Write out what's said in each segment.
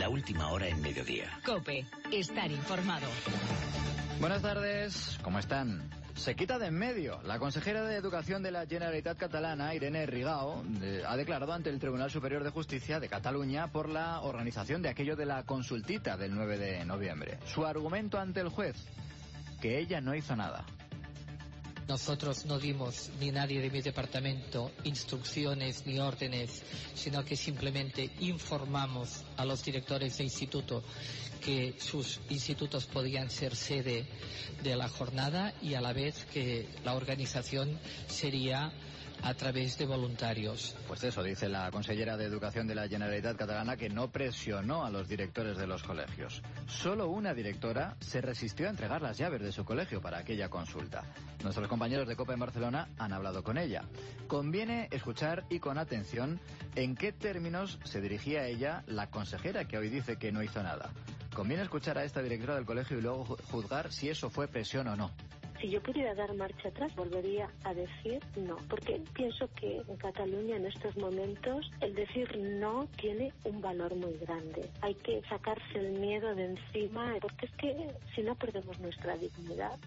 la última hora en Mediodía. COPE, estar informado. Buenas tardes, ¿cómo están? Se quita de en medio. La consejera de Educación de la Generalitat Catalana, Irene Rigau, ha declarado ante el Tribunal Superior de Justicia de Cataluña por la organización de aquello de la consultita del 9 de noviembre. Su argumento ante el juez, que ella no hizo nada. Nosotros no dimos, ni nadie de mi departamento, instrucciones ni órdenes, sino que simplemente informamos a los directores de instituto que sus institutos podían ser sede de la jornada y a la vez que la organización sería a través de voluntarios. Pues eso dice la consellera de Educación de la Generalitat Catalana, que no presionó a los directores de los colegios. Solo una directora se resistió a entregar las llaves de su colegio para aquella consulta. Nuestros compañeros de COPE en Barcelona han hablado con ella. Conviene escuchar y con atención en qué términos se dirigía a ella la consejera que hoy dice que no hizo nada. Conviene escuchar a esta directora del colegio y luego juzgar si eso fue presión o no. Si yo pudiera dar marcha atrás, volvería a decir no, porque pienso que en Cataluña en estos momentos el decir no tiene un valor muy grande. Hay que sacarse el miedo de encima, porque es que si no perdemos nuestra dignidad.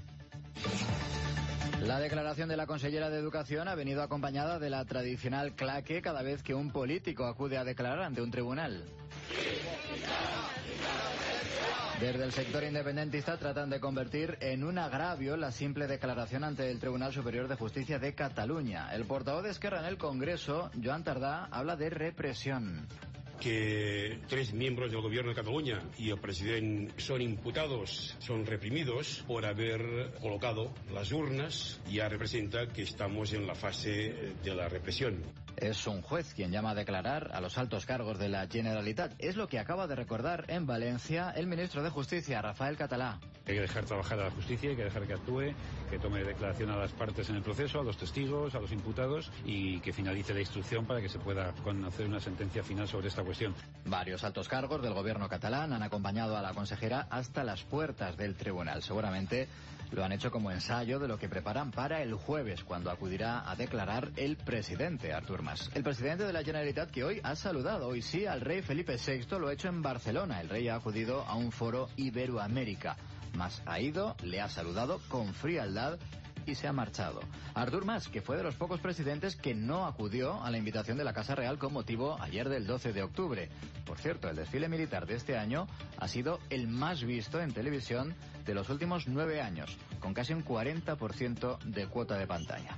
La declaración de la consellera de Educación ha venido acompañada de la tradicional claque cada vez que un político acude a declarar ante un tribunal. Desde el sector independentista tratan de convertir en un agravio la simple declaración ante el Tribunal Superior de Justicia de Cataluña. El portavoz de Esquerra en el Congreso, Joan Tardá, habla de represión. Que 3 miembros del gobierno de Cataluña y el presidente son imputados, son reprimidos por haber colocado las urnas, ya representa que estamos en la fase de la represión. Es un juez quien llama a declarar a los altos cargos de la Generalitat. Es lo que acaba de recordar en Valencia el ministro de Justicia, Rafael Català. Hay que dejar trabajar a la justicia, hay que dejar que actúe, que tome declaración a las partes en el proceso, a los testigos, a los imputados y que finalice la instrucción para que se pueda conocer una sentencia final sobre esta cuestión. Varios altos cargos del gobierno catalán han acompañado a la consejera hasta las puertas del tribunal. Seguramente lo han hecho como ensayo de lo que preparan para el jueves, cuando acudirá a declarar el presidente, Artur Mas. El presidente de la Generalitat, que hoy ha saludado, hoy sí, al rey Felipe VI, lo ha hecho en Barcelona. El rey ha acudido a un foro Iberoamérica. Mas ha ido, le ha saludado con frialdad y se ha marchado. Artur Mas, que fue de los pocos presidentes que no acudió a la invitación de la Casa Real con motivo ayer del 12 de octubre. Por cierto, el desfile militar de este año ha sido el más visto en televisión de los últimos 9 años, con casi un 40% de cuota de pantalla.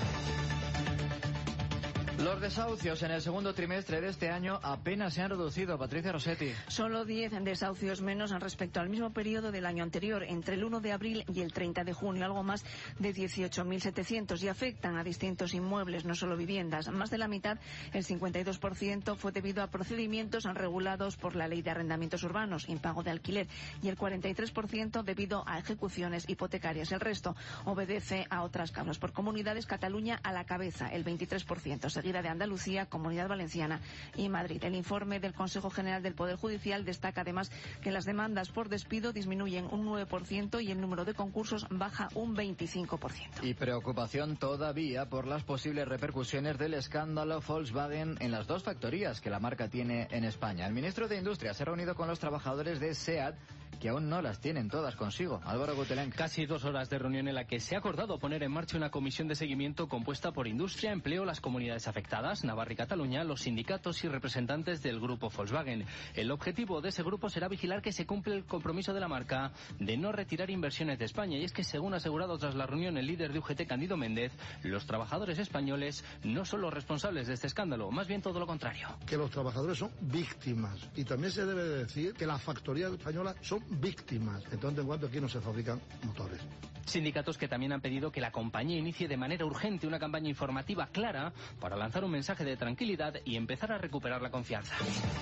Los desahucios en el segundo trimestre de este año apenas se han reducido. Patricia Rossetti. Solo 10 desahucios menos respecto al mismo periodo del año anterior, entre el 1 de abril y el 30 de junio, algo más de 18.700, y afectan a distintos inmuebles, no solo viviendas. Más de la mitad, el 52%, fue debido a procedimientos regulados por la Ley de Arrendamientos Urbanos, impago de alquiler, y el 43% debido a ejecuciones hipotecarias. El resto obedece a otras causas. Por comunidades, Cataluña a la cabeza, el 23%, seguida de Andalucía, Comunidad Valenciana y Madrid. El informe del Consejo General del Poder Judicial destaca además que las demandas por despido disminuyen un 9% y el número de concursos baja un 25%. Y preocupación todavía por las posibles repercusiones del escándalo Volkswagen en las 2 factorías que la marca tiene en España. El ministro de Industria se ha reunido con los trabajadores de SEAT, que aún no las tienen todas consigo. Álvaro Gutelenc. Casi 2 horas de reunión en la que se ha acordado poner en marcha una comisión de seguimiento compuesta por Industria, Empleo, las comunidades afectadas, Navarra y Cataluña, los sindicatos y representantes del grupo Volkswagen. El objetivo de ese grupo será vigilar que se cumple el compromiso de la marca de no retirar inversiones de España. Y es que, según ha asegurado tras la reunión el líder de UGT, Cándido Méndez, los trabajadores españoles no son los responsables de este escándalo, más bien todo lo contrario. Que los trabajadores son víctimas, y también se debe de decir que las factorías españolas son víctimas, en tanto en cuanto aquí no se fabrican motores. Sindicatos que también han pedido que la compañía inicie de manera urgente una campaña informativa clara para lanzar un mensaje de tranquilidad y empezar a recuperar la confianza.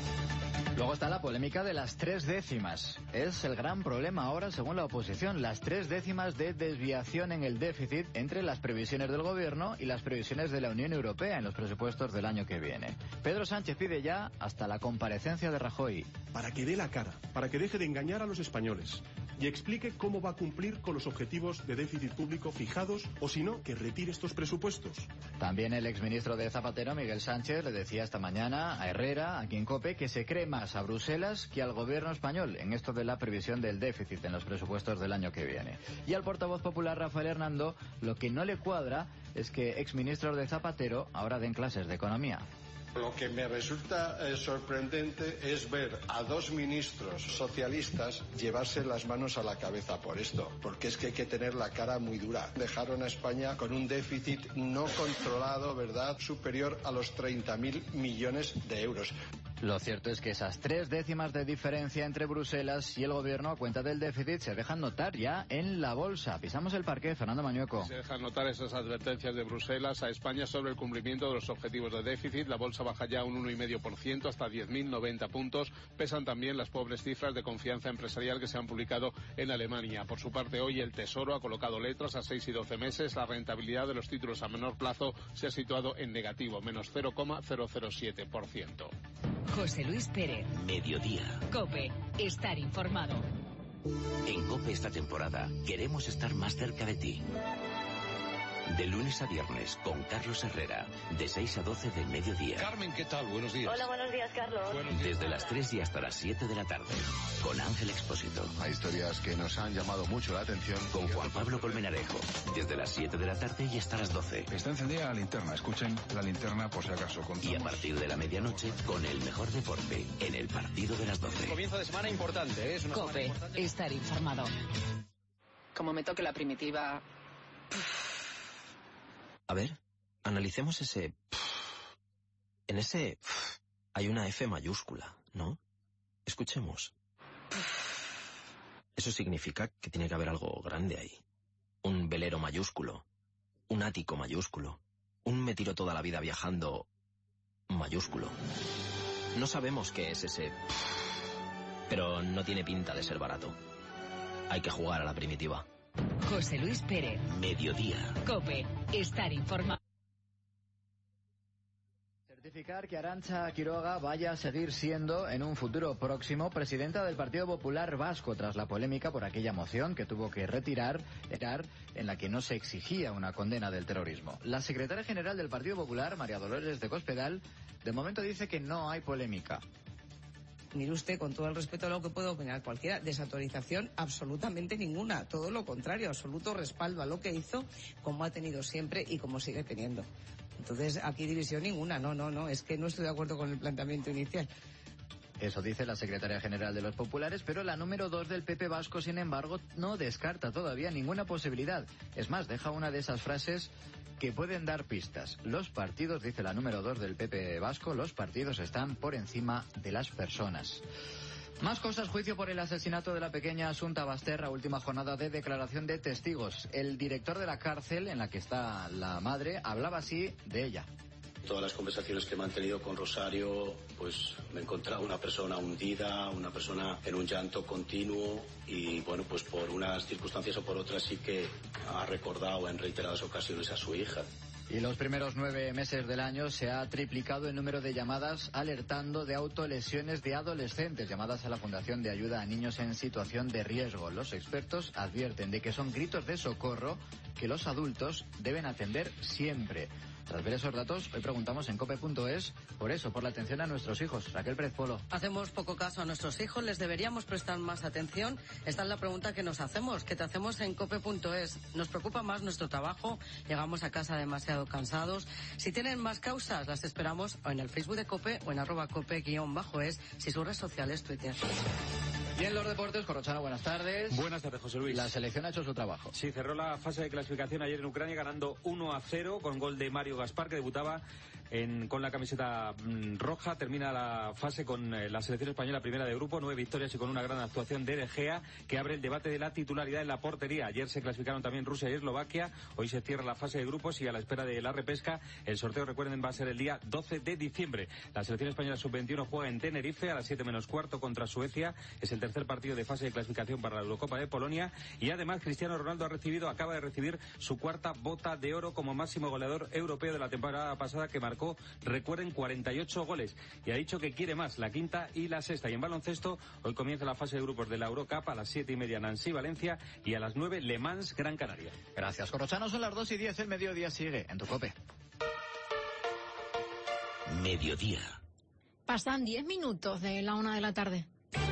Luego está la polémica de las 3 décimas. Es el gran problema ahora, según la oposición, las 3 décimas de desviación en el déficit entre las previsiones del gobierno y las previsiones de la Unión Europea en los presupuestos del año que viene. Pedro Sánchez pide ya hasta la comparecencia de Rajoy. Para que dé la cara, para que deje de engañar a los españoles y explique cómo va a cumplir con los objetivos de déficit público fijados, o si no, que retire estos presupuestos. También el exministro de Zapatero, Miguel Sánchez, le decía esta mañana a Herrera, aquí en COPE, que se cree más más a Bruselas que al gobierno español en esto de la previsión del déficit en los presupuestos del año que viene. Y al portavoz popular Rafael Hernando lo que no le cuadra es que exministros de Zapatero ahora den clases de economía. Lo que me resulta sorprendente es ver a dos ministros socialistas llevarse las manos a la cabeza por esto, porque es que hay que tener la cara muy dura. Dejaron a España con un déficit no controlado, ¿verdad?, superior a los 30.000 millones de euros. Lo cierto es que esas 3 décimas de diferencia entre Bruselas y el gobierno a cuenta del déficit se dejan notar ya en la bolsa. Pisamos el parqué, Fernando Mañueco. Se dejan notar esas advertencias de Bruselas a España sobre el cumplimiento de los objetivos de déficit. La bolsa baja ya un 1,5% hasta 10.090 puntos. Pesan también las pobres cifras de confianza empresarial que se han publicado en Alemania. Por su parte, hoy el Tesoro ha colocado letras a 6 y 12 meses. La rentabilidad de los títulos a menor plazo se ha situado en negativo, menos 0,007%. José Luis Pérez. Mediodía. COPE. Estar informado. En COPE esta temporada queremos estar más cerca de ti. De lunes a viernes con Carlos Herrera, de 6 a 12 del mediodía. Carmen, ¿qué tal? Buenos días. Hola, buenos días, Carlos. Desde las 3 y hasta las 7 de la tarde, con Ángel Expósito. Hay historias que nos han llamado mucho la atención. Con Juan Pablo Colmenarejo, desde las 7 de la tarde y hasta las 12. Está encendida la linterna, escuchen la linterna por si acaso. Contamos. Y a partir de la medianoche, con el mejor deporte, en el partido de las 12. Comienzo de semana importante, ¿eh? Es una COPE. importante. Estar informado. Como me toque la primitiva... A ver, analicemos ese... En ese... hay una F mayúscula, ¿no? Escuchemos. Eso significa que tiene que haber algo grande ahí. Un velero mayúsculo. Un ático mayúsculo. Un me tiro toda la vida viajando... mayúsculo. No sabemos qué es ese... pero no tiene pinta de ser barato. Hay que jugar a la primitiva. José Luis Pérez. Mediodía. COPE. Estar informado. Certificar que Arantxa Quiroga vaya a seguir siendo en un futuro próximo presidenta del Partido Popular Vasco tras la polémica por aquella moción que tuvo que retirar en la que no se exigía una condena del terrorismo. La secretaria general del Partido Popular, María Dolores de Cospedal, de momento dice que no hay polémica. Mire usted, con todo el respeto a lo que puede opinar cualquiera, desautorización absolutamente ninguna, todo lo contrario, absoluto respaldo a lo que hizo, como ha tenido siempre y como sigue teniendo. Entonces, aquí división ninguna, no, es que no estoy de acuerdo con el planteamiento inicial. Eso dice la secretaria general de los populares, pero la número 2 del PP vasco, sin embargo, no descarta todavía ninguna posibilidad. Es más, deja una de esas frases que pueden dar pistas. Los partidos, dice la número 2 del PP vasco, los partidos están por encima de las personas. Más cosas, juicio por el asesinato de la pequeña Asunta Basterra, última jornada de declaración de testigos. El director de la cárcel en la que está la madre hablaba así de ella. Todas las conversaciones que he mantenido con Rosario, pues me he encontrado una persona hundida, una persona en un llanto continuo y bueno, pues por unas circunstancias o por otras sí que ha recordado en reiteradas ocasiones a su hija. Y los primeros 9 meses del año se ha triplicado el número de llamadas alertando de autolesiones de adolescentes, llamadas a la Fundación de Ayuda a Niños en Situación de Riesgo. Los expertos advierten de que son gritos de socorro que los adultos deben atender siempre. Tras ver esos datos, hoy preguntamos en cope.es por la atención a nuestros hijos. Raquel Pérez Polo. Hacemos poco caso a nuestros hijos, les deberíamos prestar más atención. Esta es la pregunta que nos hacemos, que te hacemos en cope.es. Nos preocupa más nuestro trabajo, llegamos a casa demasiado cansados. Si tienen más causas, las esperamos o en el Facebook de Cope o en @cope_es, si sus redes sociales, Twitter. Y en los deportes, Corrochano, buenas tardes. Buenas tardes, José Luis. La selección ha hecho su trabajo. Sí, cerró la fase de clasificación ayer en Ucrania ganando 1-0 con gol de Mario Gaspar, que debutaba con la camiseta roja. Termina la fase con la selección española primera de grupo, 9 victorias y con una gran actuación de De Gea, que abre el debate de la titularidad en la portería. Ayer se clasificaron también Rusia y Eslovaquia. Hoy se cierra la fase de grupos y a la espera de la repesca. El sorteo, recuerden, va a ser el día 12 de diciembre. La selección española sub-21 juega en Tenerife a las 7 menos cuarto contra Suecia. Es el tercer partido de fase de clasificación para la Eurocopa de Polonia. Y además Cristiano Ronaldo acaba de recibir su cuarta bota de oro como máximo goleador europeo de la temporada pasada, que marcó, recuerden, 48 goles. Y ha dicho que quiere más, la quinta y la sexta. Y en baloncesto, hoy comienza la fase de grupos de la Eurocup a las 7:30 Nancy-Valencia y a las 9 Le Mans Gran Canaria. Gracias, Corrochano. Son las 2:10, el mediodía sigue en tu Cope. Mediodía. Pasan 10 minutos de la 1 de la tarde.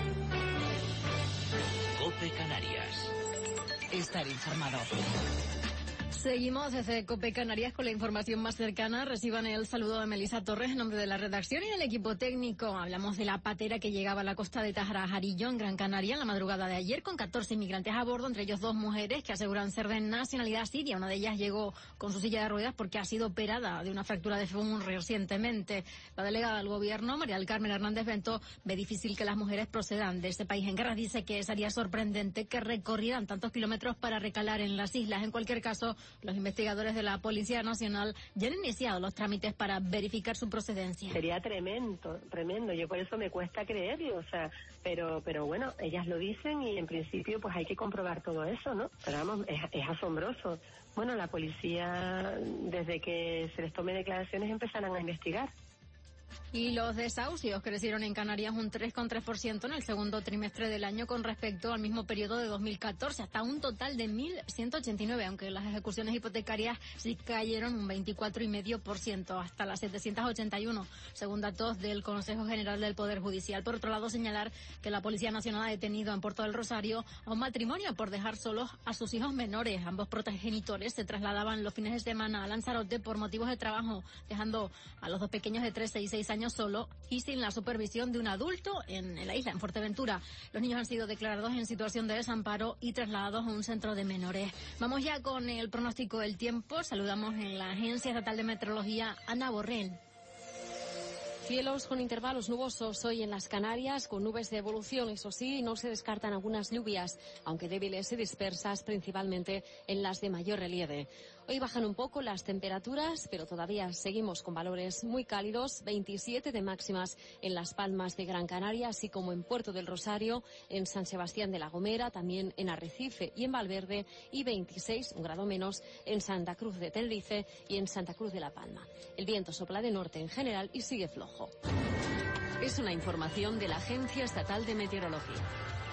COPE Canarias. Estar informado. Seguimos desde COPE Canarias con la información más cercana. Reciban el saludo de Melissa Torres en nombre de la redacción y del equipo técnico. Hablamos de la patera que llegaba a la costa de Tajarajarillo, en Gran Canaria, en la madrugada de ayer, con 14 inmigrantes a bordo, entre ellos 2 mujeres que aseguran ser de nacionalidad siria. Una de ellas llegó con su silla de ruedas porque ha sido operada de una fractura de fémur recientemente. La delegada del gobierno, María del Carmen Hernández Bento, ve difícil que las mujeres procedan de ese país en guerra. Dice que sería sorprendente que recorrieran tantos kilómetros para recalar en las islas. En cualquier caso, los investigadores de la Policía Nacional ya han iniciado los trámites para verificar su procedencia. Sería tremendo. Yo por eso me cuesta creerlo, pero bueno, ellas lo dicen y en principio pues hay que comprobar todo eso, ¿no? Pero vamos, es asombroso. Bueno, la policía, desde que se les tome declaraciones, empezarán a investigar. Y los desahucios crecieron en Canarias un 3,3% en el segundo trimestre del año con respecto al mismo periodo de 2014, hasta un total de 1.189, aunque las ejecuciones hipotecarias sí cayeron un 24,5%, hasta las 781, según datos del Consejo General del Poder Judicial. Por otro lado, señalar que la Policía Nacional ha detenido en Puerto del Rosario a un matrimonio por dejar solos a sus hijos menores. Ambos progenitores se trasladaban los fines de semana a Lanzarote por motivos de trabajo, dejando a los 2 pequeños de 13 y 6 años solo y sin la supervisión de un adulto en la isla, en Fuerteventura. Los niños han sido declarados en situación de desamparo y trasladados a un centro de menores. Vamos ya con el pronóstico del tiempo. Saludamos en la Agencia Estatal de Meteorología, Ana Borrell. Cielos con intervalos nubosos hoy en las Canarias, con nubes de evolución, eso sí, no se descartan algunas lluvias, aunque débiles y dispersas, principalmente en las de mayor relieve. Hoy bajan un poco las temperaturas, pero todavía seguimos con valores muy cálidos, 27 de máximas en Las Palmas de Gran Canaria, así como en Puerto del Rosario, en San Sebastián de la Gomera, también en Arrecife y en Valverde, y 26, un grado menos, en Santa Cruz de Tenerife y en Santa Cruz de la Palma. El viento sopla de norte en general y sigue flojo. Es una información de la Agencia Estatal de Meteorología.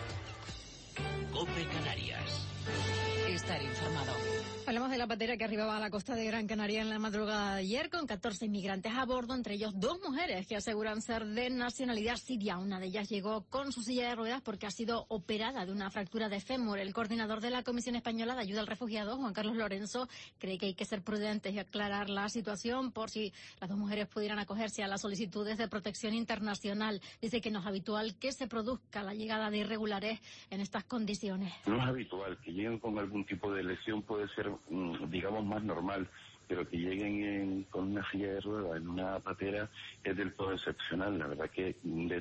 COPE Canarias. Estar informado. Hablamos de la patera que arribaba a la costa de Gran Canaria en la madrugada de ayer con 14 inmigrantes a bordo, entre ellos 2 mujeres que aseguran ser de nacionalidad siria. Una de ellas llegó con su silla de ruedas porque ha sido operada de una fractura de fémur. El coordinador de la Comisión Española de Ayuda al Refugiado, Juan Carlos Lorenzo, cree que hay que ser prudentes y aclarar la situación por si las 2 mujeres pudieran acogerse a las solicitudes de protección internacional. Dice que no es habitual que se produzca la llegada de irregulares en estas condiciones. No es habitual que lleguen con algún tipo de lesión, puede ser digamos más normal, pero que lleguen con una silla de ruedas en una patera es del todo excepcional. La verdad que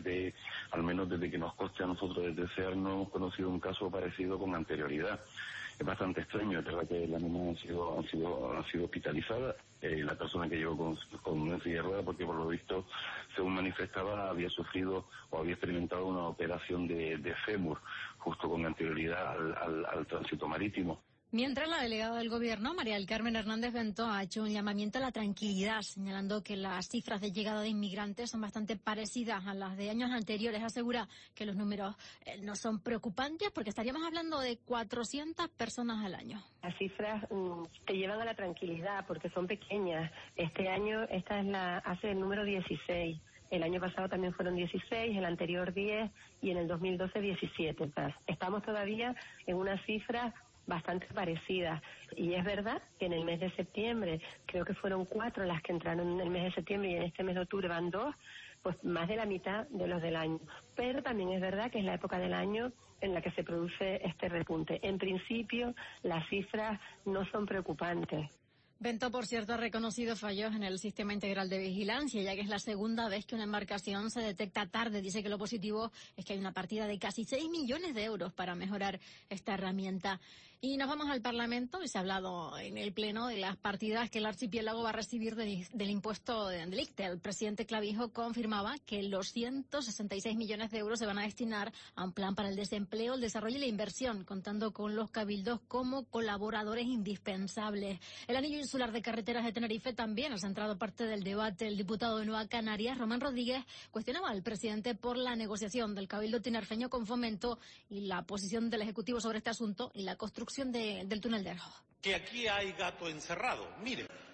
al menos desde que nos conste a nosotros desde SEAR no hemos conocido un caso parecido con anterioridad. Es bastante extraño, es verdad que las niñas han sido hospitalizadas. La persona que llegó con una silla de ruedas, porque por lo visto, según manifestaba, había sufrido o había experimentado una operación de fémur justo con anterioridad al tránsito marítimo. Mientras, la delegada del Gobierno, María del Carmen Hernández Bento, ha hecho un llamamiento a la tranquilidad, señalando que las cifras de llegada de inmigrantes son bastante parecidas a las de años anteriores. Asegura que los números no son preocupantes porque estaríamos hablando de 400 personas al año. Las cifras te llevan a la tranquilidad porque son pequeñas. Este año hace el número 16. El año pasado también fueron 16, el anterior 10 y en el 2012 17. O sea, estamos todavía en una cifra bastante parecidas. Y es verdad que en el mes de septiembre, creo que fueron 4 las que entraron en el mes de septiembre y en este mes de octubre van 2, pues más de la mitad de los del año. Pero también es verdad que es la época del año en la que se produce este repunte. En principio, las cifras no son preocupantes. Bento, por cierto, ha reconocido fallos en el sistema integral de vigilancia, ya que es la segunda vez que una embarcación se detecta tarde. Dice que lo positivo es que hay una partida de casi 6 millones de euros para mejorar esta herramienta. Y nos vamos al Parlamento y se ha hablado en el Pleno de las partidas que el archipiélago va a recibir del impuesto del ICTE. El presidente Clavijo confirmaba que los 166 millones de euros se van a destinar a un plan para el desempleo, el desarrollo y la inversión, contando con los cabildos como colaboradores indispensables. El anillo insular de carreteras de Tenerife también ha centrado parte del debate. El diputado de Nueva Canarias, Román Rodríguez, cuestionaba al presidente por la negociación del cabildo tinerfeño con Fomento y la posición del Ejecutivo sobre este asunto y la construcción del túnel de Erjo. Que aquí hay gato encerrado. Mire,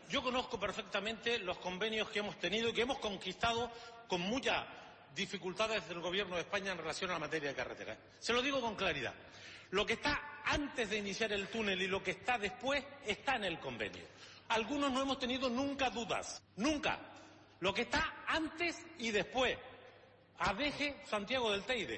Yo conozco perfectamente los convenios que hemos tenido y que hemos conquistado con muchas dificultades del Gobierno de España en relación a la materia de carreteras. Se lo digo con claridad. Lo que está antes de iniciar el túnel y lo que está después está en el convenio. Algunos no hemos tenido nunca dudas, nunca. Lo que está antes y después, Adeje, Santiago del Teide,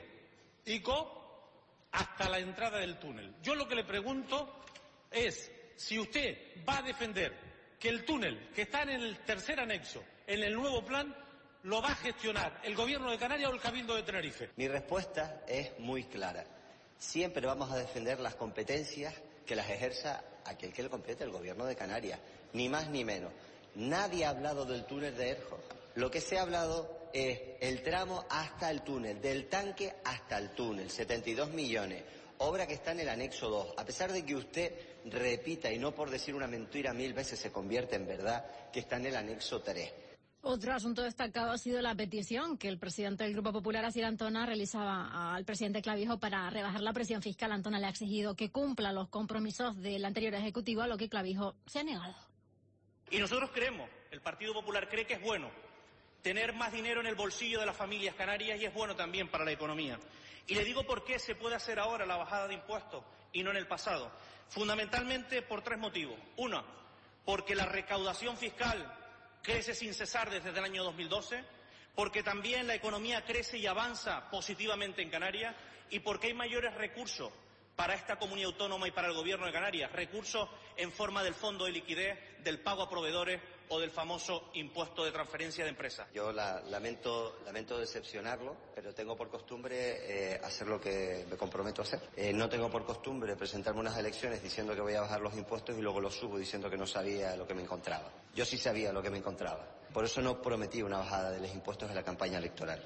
ICO, hasta la entrada del túnel. Yo lo que le pregunto es si usted va a defender que el túnel, que está en el tercer anexo, en el nuevo plan, lo va a gestionar el Gobierno de Canarias o el Cabildo de Tenerife. Mi respuesta es muy clara. Siempre vamos a defender las competencias que las ejerza aquel que le compete, el Gobierno de Canarias, ni más ni menos. Nadie ha hablado del túnel de Erjo. Lo que se ha hablado es el tramo hasta el túnel, del tanque hasta el túnel, 72 millones, obra que está en el anexo 2. A pesar de que usted repita, y no por decir una mentira 1000 veces se convierte en verdad, que está en el anexo 3. Otro asunto destacado ha sido la petición que el presidente del Grupo Popular, Asier Antona, realizaba al presidente Clavijo para rebajar la presión fiscal. Antona le ha exigido que cumpla los compromisos del anterior ejecutivo, a lo que Clavijo se ha negado. Y nosotros creemos, el Partido Popular cree que es bueno tener más dinero en el bolsillo de las familias canarias y es bueno también para la economía. Y le digo por qué se puede hacer ahora la bajada de impuestos y no en el pasado. Fundamentalmente por 3 motivos. Uno, porque la recaudación fiscal crece sin cesar desde el año 2012, porque también la economía crece y avanza positivamente en Canarias y porque hay mayores recursos para esta comunidad autónoma y para el Gobierno de Canarias, recursos en forma del fondo de liquidez, del pago a proveedores o del famoso impuesto de transferencia de empresas. Yo lamento decepcionarlo, pero tengo por costumbre hacer lo que me comprometo a hacer. No tengo por costumbre presentarme unas elecciones diciendo que voy a bajar los impuestos y luego los subo diciendo que no sabía lo que me encontraba. Yo sí sabía lo que me encontraba. Por eso no prometí una bajada de los impuestos en la campaña electoral.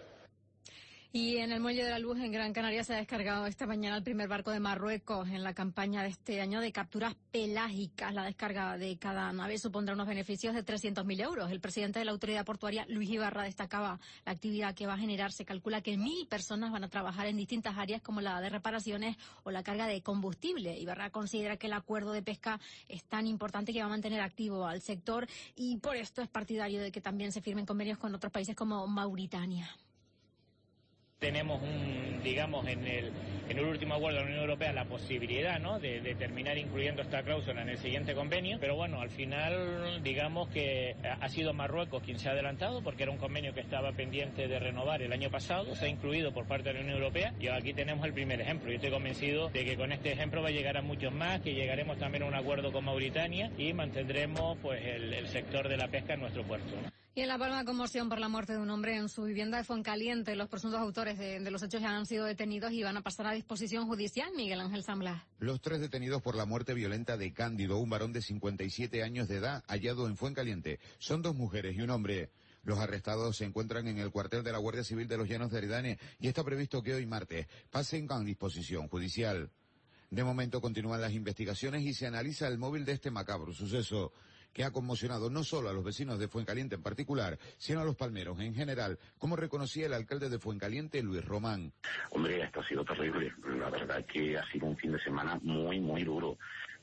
Y en el Muelle de la Luz, en Gran Canaria, se ha descargado esta mañana el primer barco de Marruecos en la campaña de este año de capturas pelágicas. La descarga de cada nave supondrá unos beneficios de 300.000 euros. El presidente de la autoridad portuaria, Luis Ibarra, destacaba la actividad que va a generar. Se calcula que 1.000 personas van a trabajar en distintas áreas como la de reparaciones o la carga de combustible. Ibarra considera que el acuerdo de pesca es tan importante que va a mantener activo al sector y por esto es partidario de que también se firmen convenios con otros países como Mauritania. Tenemos digamos, en el último acuerdo de la Unión Europea la posibilidad, ¿no?, de terminar incluyendo esta cláusula en el siguiente convenio, pero bueno, al final, digamos que ha sido Marruecos quien se ha adelantado porque era un convenio que estaba pendiente de renovar el año pasado, se ha incluido por parte de la Unión Europea y aquí tenemos el primer ejemplo. Yo estoy convencido de que con este ejemplo va a llegar a muchos más, que llegaremos también a un acuerdo con Mauritania y mantendremos pues el sector de la pesca en nuestro puerto, ¿no? Y en La Palma, conmoción por la muerte de un hombre en su vivienda de Fuencaliente. Los presuntos autores de los hechos ya han sido detenidos y van a pasar a disposición judicial. Miguel Ángel Zambla. Los 3 detenidos por la muerte violenta de Cándido, un varón de 57 años de edad, hallado en Fuencaliente, son 2 mujeres y un hombre. Los arrestados se encuentran en el cuartel de la Guardia Civil de los Llanos de Aridane y está previsto que hoy martes pasen a disposición judicial. De momento continúan las investigaciones y se analiza el móvil de este macabro suceso, que ha conmocionado no solo a los vecinos de Fuencaliente en particular, sino a los palmeros en general, como reconocía el alcalde de Fuencaliente, Luis Román. Hombre, esto ha sido terrible. La verdad que ha sido un fin de semana muy duro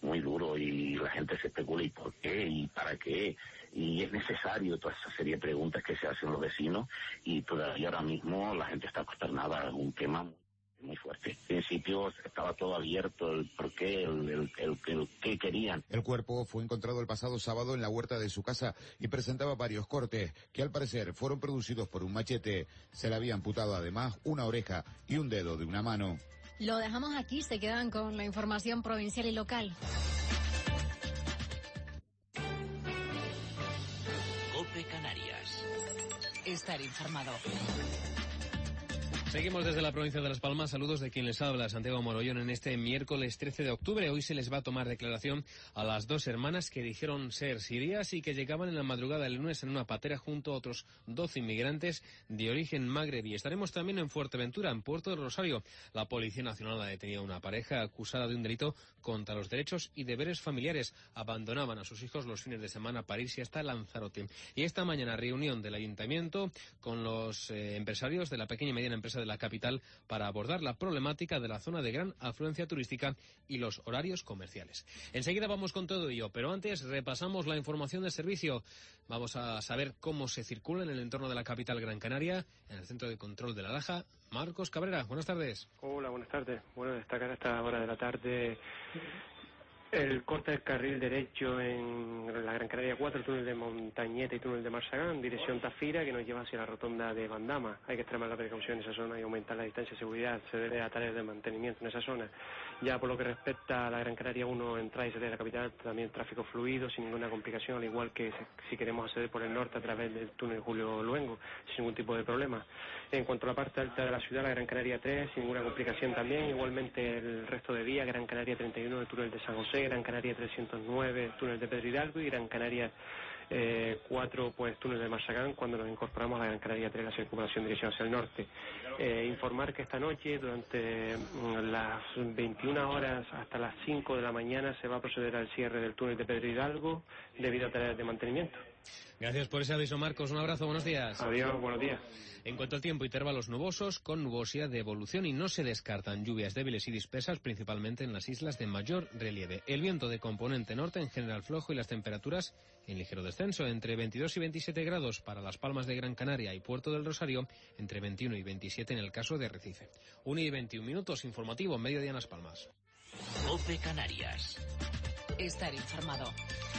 y la gente se especula ¿y por qué? ¿Y para qué? Y es necesario toda esa serie de preguntas que se hacen los vecinos y todavía ahora mismo la gente está consternada. Es un tema muy fuerte. En principio estaba todo abierto, el por qué, el qué querían. El cuerpo fue encontrado el pasado sábado en la huerta de su casa y presentaba varios cortes que al parecer fueron producidos por un machete. Se le había amputado además una oreja y un dedo de una mano. Lo dejamos aquí, se quedan con la información provincial y local. COPE Canarias. Estar informado. Seguimos desde la provincia de Las Palmas. Saludos de quien les habla, Santiago Morollón, en este miércoles 13 de octubre. Hoy se les va a tomar declaración a las 2 hermanas que dijeron ser sirias y que llegaban en la madrugada del lunes en una patera junto a otros 12 inmigrantes de origen magrebí. Estaremos también en Fuerteventura, en Puerto del Rosario. La Policía Nacional ha detenido a una pareja acusada de un delito contra los derechos y deberes familiares. Abandonaban a sus hijos los fines de semana para irse hasta Lanzarote. Y esta mañana reunión del Ayuntamiento con los empresarios de la pequeña y mediana empresa empresa de la capital para abordar la problemática de la zona de gran afluencia turística y los horarios comerciales. Enseguida vamos con todo ello, pero antes repasamos la información del servicio. Vamos a saber cómo se circula en el entorno de la capital Gran Canaria, en el centro de control de La Laja. Marcos Cabrera, buenas tardes. Hola, buenas tardes. Bueno, destacar a esta hora de la tarde el corte del carril derecho en la Gran Canaria 4, el túnel de Montañeta y túnel de Marsagán, dirección Tafira, que nos lleva hacia la rotonda de Bandama. Hay que extremar la precaución en esa zona y aumentar la distancia de seguridad. Se debe a tareas de mantenimiento en esa zona. Ya por lo que respecta a la Gran Canaria 1, entrada y salida de la capital, también tráfico fluido, sin ninguna complicación, al igual que si queremos acceder por el norte a través del túnel Julio Luengo, sin ningún tipo de problema. En cuanto a la parte alta de la ciudad, la Gran Canaria 3, sin ninguna complicación también. Igualmente el resto de vías, Gran Canaria 31, el túnel de San José, Gran Canaria 309, el túnel de Pedro Hidalgo, y Gran Canaria 4, pues túnel de Marsagán, cuando nos incorporamos a la Gran Canaria 3, la circulación en dirección hacia el norte. Informar que esta noche, durante las 21 horas hasta las 5 de la mañana, se va a proceder al cierre del túnel de Pedro Hidalgo debido a tareas de mantenimiento. Gracias por ese aviso, Marcos. Un abrazo, buenos días. Adiós, buenos días. En cuanto al tiempo, intervalos nubosos con nubosidad de evolución y no se descartan lluvias débiles y dispersas, principalmente en las islas de mayor relieve. El viento de componente norte en general flojo y las temperaturas en ligero descenso, entre 22 y 27 grados para Las Palmas de Gran Canaria y Puerto del Rosario, entre 21 y 27 en el caso de Arrecife. 1 y 21 minutos, informativo, mediodía en Las Palmas. COPE Canarias. Estar informado.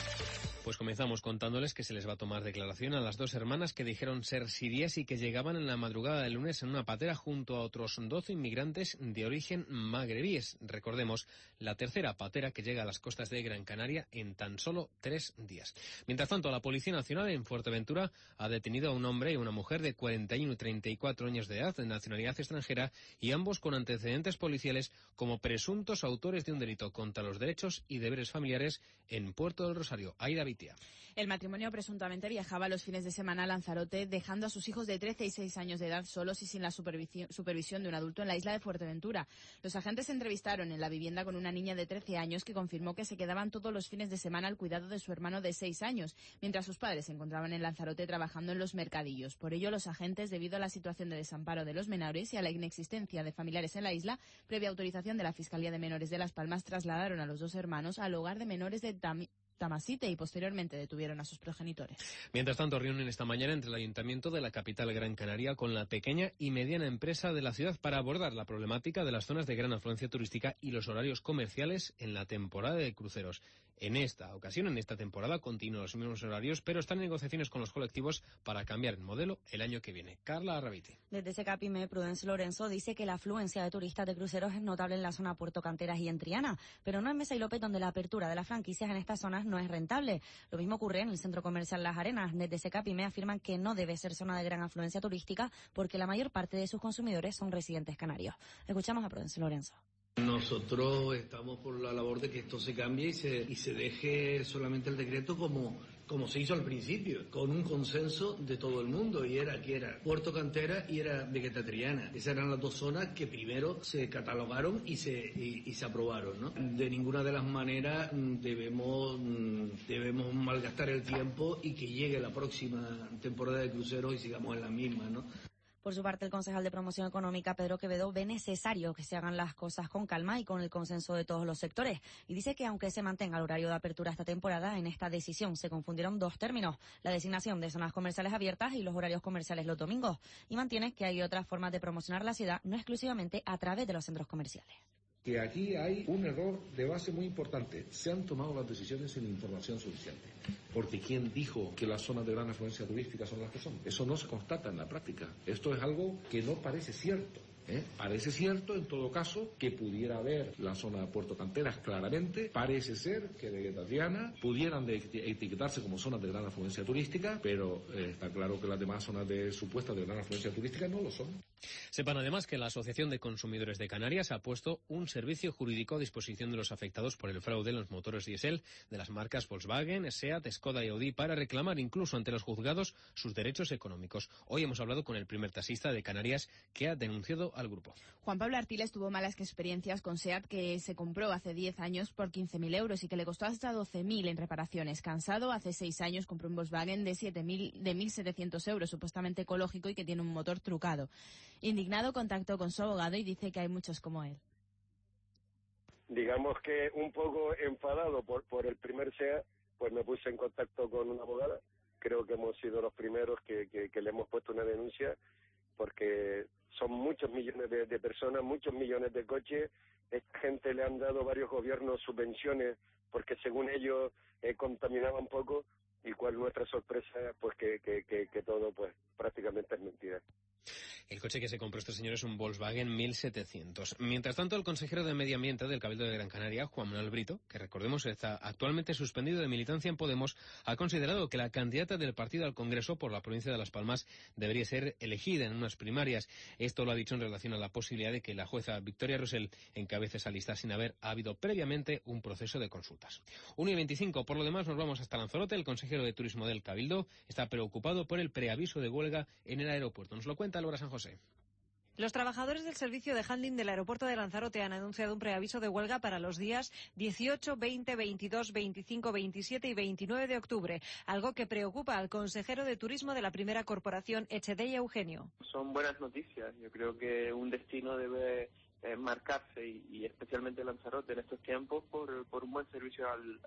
Pues comenzamos contándoles que se les va a tomar declaración a las dos hermanas que dijeron ser sirias y que llegaban en la madrugada del lunes en una patera junto a otros 12 inmigrantes de origen magrebíes. Recordemos, la tercera patera que llega a las costas de Gran Canaria en tan solo 3 días. Mientras tanto, la Policía Nacional en Fuerteventura ha detenido a un hombre y una mujer de 41 y 34 años de edad, de nacionalidad extranjera, y ambos con antecedentes policiales como presuntos autores de un delito contra los derechos y deberes familiares en Puerto del Rosario. Aida Vitia. El matrimonio presuntamente viajaba los fines de semana a Lanzarote, dejando a sus hijos de 13 y 6 años de edad solos y sin la supervisión de un adulto en la isla de Fuerteventura. Los agentes se entrevistaron en la vivienda con una niña de 13 años que confirmó que se quedaban todos los fines de semana al cuidado de su hermano de 6 años, mientras sus padres se encontraban en Lanzarote trabajando en los mercadillos. Por ello, los agentes, debido a la situación de desamparo de los menores y a la inexistencia de familiares en la isla, previa autorización de la Fiscalía de Menores de Las Palmas, trasladaron a los dos hermanos al hogar de menores de Tamasite y posteriormente detuvieron a sus progenitores. Mientras tanto, reúnen esta mañana entre el Ayuntamiento de la capital Gran Canaria con la pequeña y mediana empresa de la ciudad para abordar la problemática de las zonas de gran afluencia turística y los horarios comerciales en la temporada de cruceros. En esta ocasión, en esta temporada, continúan los mismos horarios, pero están en negociaciones con los colectivos para cambiar el modelo el año que viene. Carla Arrabiti. Desde SECAPIME, Prudencio Lorenzo dice que la afluencia de turistas de cruceros es notable en la zona Puerto Canteras y en Triana, pero no en Mesa y López, donde la apertura de las franquicias en estas zonas no es rentable. Lo mismo ocurre en el centro comercial Las Arenas. Desde SECAPIME afirman que no debe ser zona de gran afluencia turística porque la mayor parte de sus consumidores son residentes canarios. Escuchamos a Prudencio Lorenzo. Nosotros estamos por la labor de que esto se cambie y se deje solamente el decreto como se hizo al principio, con un consenso de todo el mundo, y era Puerto Cantera y era Vegeta Triana. Esas eran las dos zonas que primero se catalogaron y se aprobaron, ¿no? De ninguna de las maneras debemos malgastar el tiempo y que llegue la próxima temporada de cruceros y sigamos en la misma, ¿no? Por su parte, el concejal de Promoción Económica, Pedro Quevedo, ve necesario que se hagan las cosas con calma y con el consenso de todos los sectores. Y dice que aunque se mantenga el horario de apertura esta temporada, en esta decisión se confundieron dos términos, la designación de zonas comerciales abiertas y los horarios comerciales los domingos. Y mantiene que hay otras formas de promocionar la ciudad, no exclusivamente a través de los centros comerciales. Que aquí hay un error de base muy importante. Se han tomado las decisiones sin información suficiente. Porque ¿quién dijo que las zonas de gran afluencia turística son las que son? Eso no se constata en la práctica. Esto es algo que no parece cierto. Parece cierto, en todo caso, que pudiera haber la zona de Puerto Canteras claramente. Parece ser que Vegeta Triana pudieran etiquetarse como zonas de gran afluencia turística, pero está claro que las demás zonas supuestas de gran afluencia turística no lo son. Sepan además que la Asociación de Consumidores de Canarias ha puesto un servicio jurídico a disposición de los afectados por el fraude en los motores diésel de las marcas Volkswagen, SEAT, Skoda y Audi para reclamar incluso ante los juzgados sus derechos económicos. Hoy hemos hablado con el primer taxista de Canarias que ha denunciado al grupo. Juan Pablo Artiles tuvo malas experiencias con SEAT, que se compró hace 10 años por 15.000 euros y que le costó hasta 12.000 en reparaciones. Cansado, hace 6 años compró un Volkswagen de 1.700 euros, supuestamente ecológico y que tiene un motor trucado. Indignado, contactó con su abogado y dice que hay muchos como él. Digamos que un poco enfadado por el primer SEAT, pues me puse en contacto con una abogada. Creo que hemos sido los primeros que le hemos puesto una denuncia, porque son muchos millones de personas, muchos millones de coches. Esta gente le han dado varios gobiernos subvenciones porque según ellos contaminaban poco, y cuál nuestra sorpresa, pues que todo pues prácticamente es mentira. El coche que se compró este señor es un Volkswagen 1700. Mientras tanto, el consejero de Medio Ambiente del Cabildo de Gran Canaria, Juan Manuel Brito, que recordemos está actualmente suspendido de militancia en Podemos, ha considerado que la candidata del partido al Congreso por la provincia de Las Palmas debería ser elegida en unas primarias. Esto lo ha dicho en relación a la posibilidad de que la jueza Victoria Rosell encabece esa lista sin haber habido previamente un proceso de consultas. 1:25. Por lo demás, nos vamos hasta Lanzarote. El consejero de Turismo del Cabildo está preocupado por el preaviso de huelga en el aeropuerto. Nos lo cuenta Laura San José. Los trabajadores del servicio de handling del aeropuerto de Lanzarote han anunciado un preaviso de huelga para los días 18, 20, 22, 25, 27 y 29 de octubre, algo que preocupa al consejero de Turismo de la primera corporación, Echedey Eugenio. Son buenas noticias. Yo creo que un destino debe marcarse, y especialmente Lanzarote en estos tiempos, por un buen servicio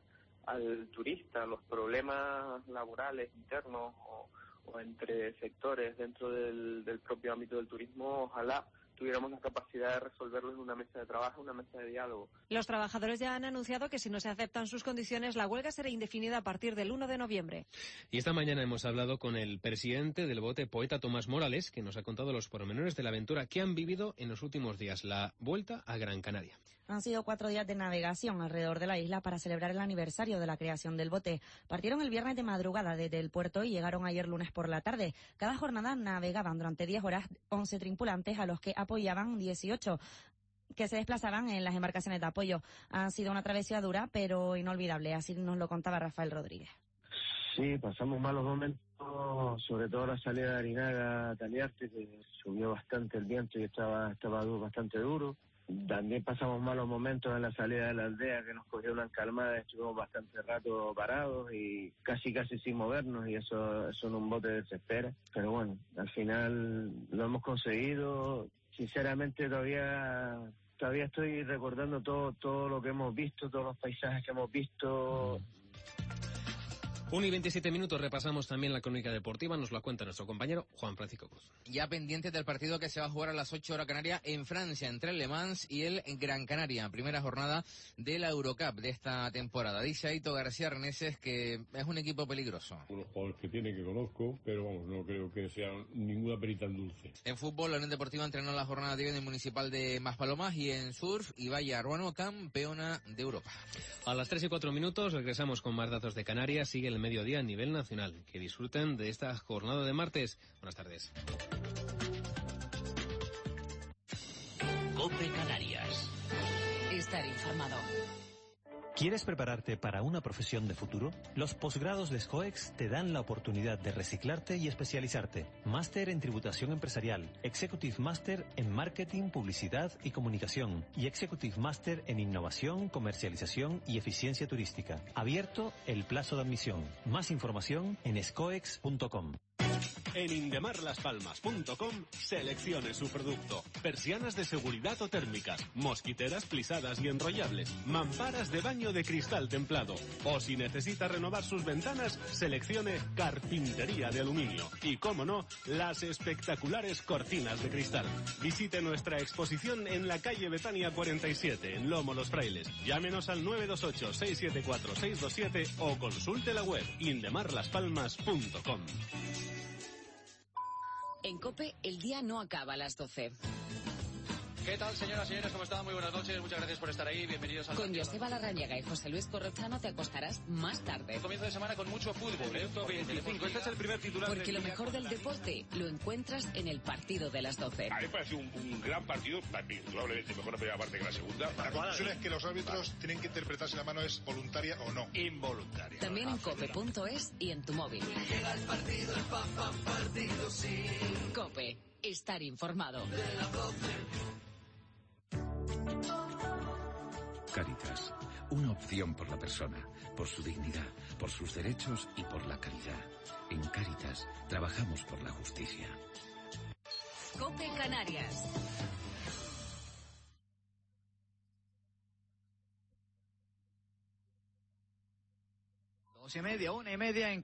al turista. Los problemas laborales internos o entre sectores dentro del propio ámbito del turismo, ojalá tuviéramos la capacidad de resolverlo en una mesa de trabajo, una mesa de diálogo. Los trabajadores ya han anunciado que si no se aceptan sus condiciones, la huelga será indefinida a partir del 1 de noviembre. Y esta mañana hemos hablado con el presidente del bote Poeta Tomás Morales, que nos ha contado los pormenores de la aventura que han vivido en los últimos días, la vuelta a Gran Canaria. Han sido 4 días de navegación alrededor de la isla para celebrar el aniversario de la creación del bote. Partieron el viernes de madrugada desde el puerto y llegaron ayer lunes por la tarde. Cada jornada navegaban durante 10 horas 11 tripulantes, a los que apoyaban 18 que se desplazaban en las embarcaciones de apoyo. Ha sido una travesía dura, pero inolvidable, así nos lo contaba Rafael Rodríguez. Sí, pasamos malos momentos, sobre todo la salida de Arinaga a Taliarte, que subió bastante el viento y estaba bastante duro. También pasamos malos momentos en la salida de la aldea, que nos cogió una encalmada, estuvimos bastante rato parados y casi sin movernos, y eso en un bote desespera. Pero bueno, al final lo hemos conseguido. Sinceramente todavía estoy recordando todo lo que hemos visto, todos los paisajes que hemos visto. 1:27, repasamos también la crónica deportiva, nos la cuenta nuestro compañero Juan Francisco Cruz. Ya pendientes del partido que se va a jugar a las 8 horas Canaria en Francia, entre el Le Mans y el Gran Canaria, primera jornada de la Eurocup de esta temporada. Dice Aito García Reneses que es un equipo peligroso. Unos jugadores que tiene que conozco, pero vamos, no creo que sea ninguna perita dulce. En fútbol, la Unión Deportiva entrenó la jornada de hoy en el Municipal de Maspalomas, y en surf, Ibaia Arruano, campeona de Europa. A las 3:04 regresamos con más datos de Canarias. Sigue el mediodía a nivel nacional. Que disfruten de esta jornada de martes. Buenas tardes. COPE Canarias. Estar informado. ¿Quieres prepararte para una profesión de futuro? Los posgrados de SCOEX te dan la oportunidad de reciclarte y especializarte. Máster en Tributación Empresarial, Executive Master en Marketing, Publicidad y Comunicación y Executive Master en Innovación, Comercialización y Eficiencia Turística. Abierto el plazo de admisión. Más información en scoex.com. En indemarlaspalmas.com seleccione su producto. Persianas de seguridad o térmicas, mosquiteras plisadas y enrollables, mamparas de baño de cristal templado. O si necesita renovar sus ventanas, seleccione carpintería de aluminio. Y cómo no, las espectaculares cortinas de cristal. Visite nuestra exposición en la calle Betania 47, en Lomo Los Frailes. Llámenos al 928-674-627 o consulte la web indemarlaspalmas.com. En COPE, el día no acaba a las 12. ¿Qué tal, señoras y señores? ¿Cómo están? Muy buenas noches. Muchas gracias por estar ahí. Bienvenidos al... Con Joseba Larrañaga y José Luis Corrochano te acostarás más tarde. Comienzo de semana con mucho fútbol. Minuto 25. Este es el primer titular. Porque lo mejor del deporte lo encuentras en el partido de las 12. A mí me parece un gran partido. Probablemente mejor la primera parte que la segunda. La conclusión es que los árbitros tienen que interpretar si la mano es voluntaria o no. Involuntaria. También en cope.es y en tu móvil. Llega el partido, el partido, sí. COPE. estar informado. Cáritas, una opción por la persona, por su dignidad, por sus derechos y por la calidad. En Cáritas trabajamos por la justicia. COPE Canarias. 2:30, 1:30 en